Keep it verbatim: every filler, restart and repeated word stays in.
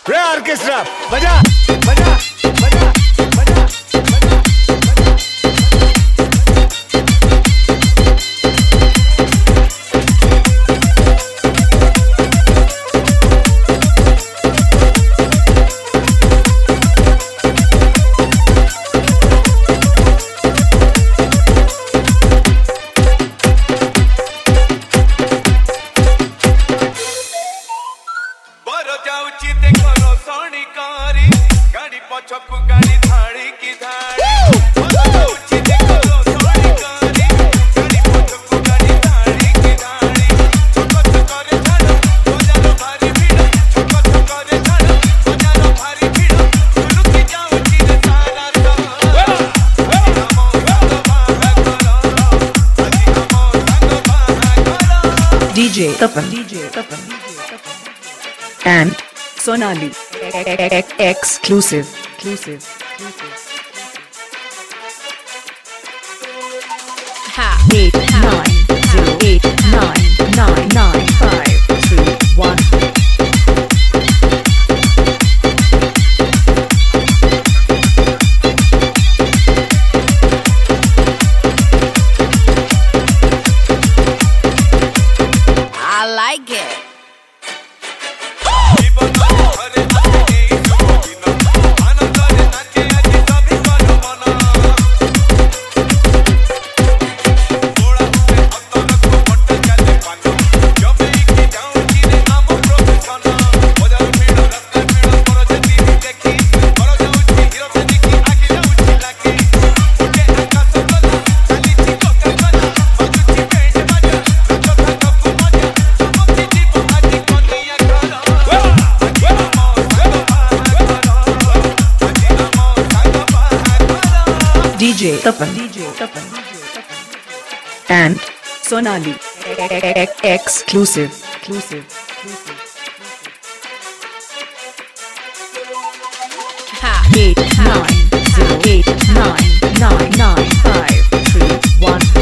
रे ऑर्केस्ट्रा बजा बजा बजा बजा बजा गाड़ी पछकु गाड़ी धाड़ी की धाड़ी जाउची देखो सोनी कारी गाड़ी पछकु गाड़ी धाड़ी की धाड़ी छक छक करे छाड़ बजारो भारी भीड़ छक छक करे छाड़ बजारो भारी भीड़ लुकी जाउची रे सारा सा हम संग बाहा करो अजी हम संग बाहा करो D J Tapan D J Tapan and Sonali exclusive exclusive ha eight nine zero eight nine nine nine five three one I like it. D J Tapan D J Tapan and Sonali exclusive exclusive Ha eight nine zero eight nine nine nine five three one